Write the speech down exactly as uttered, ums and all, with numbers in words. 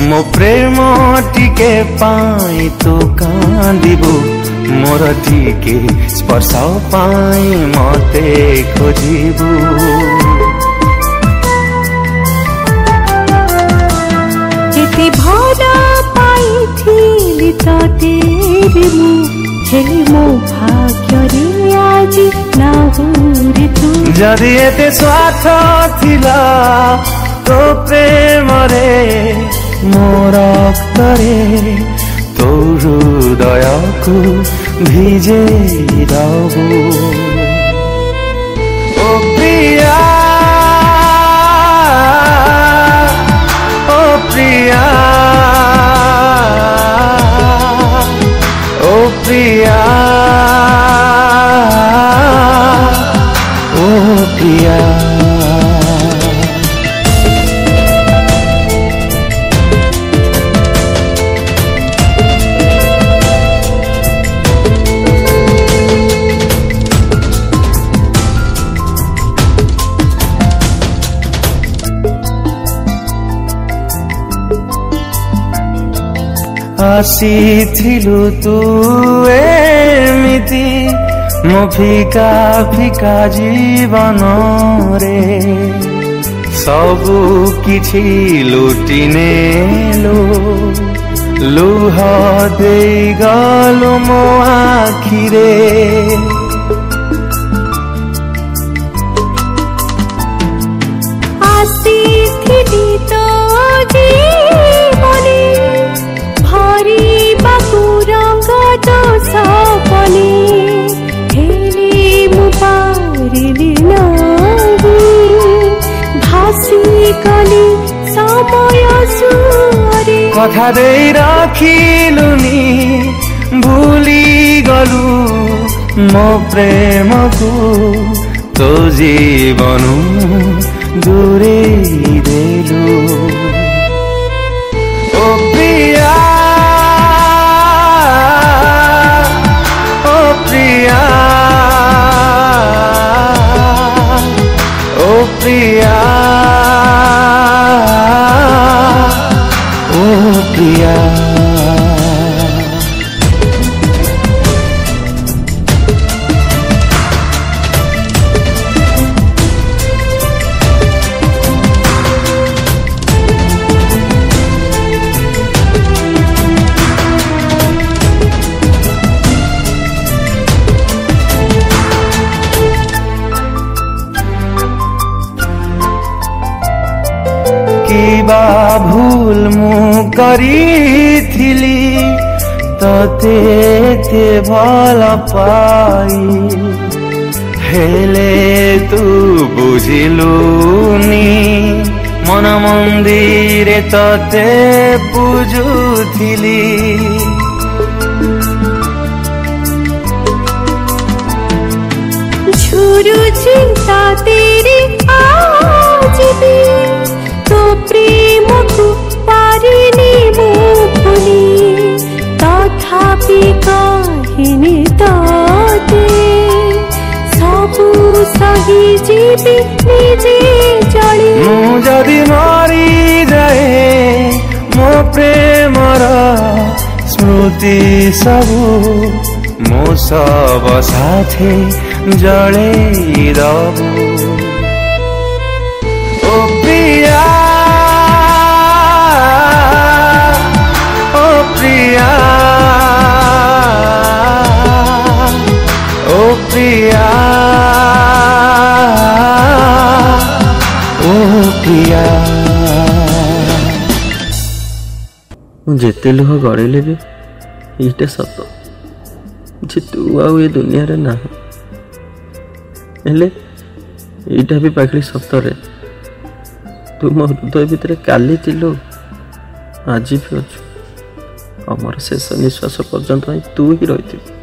मो प्रेम टिके पाई तो कांदिबु मोर टिके स्पर्श पाई मते खोजिबु एते भला पाइथिली त तेरे मु हेले मो भाग्य रे आज ना हुरे तू जदि एते स्वार्थ थिला तो प्रेम रे मोर रक्तरे तो हृदय को भिजे दबु ओ प्रिया ओ प्रिया ओ प्रिया ओ प्रिया आसीथिलु तू एमिति मो फिका फिका जीवन रे सबु किछि लुटि नेलु लुह देई गलु मो आखिरे आसीथिलि तो जीवने भरी बापुरंग तो सपने हेले मु पारिली नाही भासी गली समय सुरे कथा देई राखिलुनी भूली गलु मो प्रेम को तो जीवन दूरे देलु ओ प्रिया ओ प्रिया ओ प्रिया ओ प्रिया किबा भूल मु करिथिली तते ते भल पाई हेले तू बुझिलुनी मन मंदिर तते पूजुथिली झुरु चिंता तेरी आज भी तो प्रेम को पारिनी मु भूली तथापि कहिनी तते सबु सही जीवी निजे जली मु जदि मरी जाए मो प्रेमर स्मृति सबु मो सब साथे जले दबु ओ प्रिया ओ प्रिया ओ प्रिया ओ प्रिया जेते लुह गड़ेले भी ये सत जे तू आउ ए दुनिया रे ना हेले एटा भी पाखली सतरे तू मो हृदय भितर काली थिलु आज भी अच्छु अमर शेष निश्वास पर्यंत तू ही रही।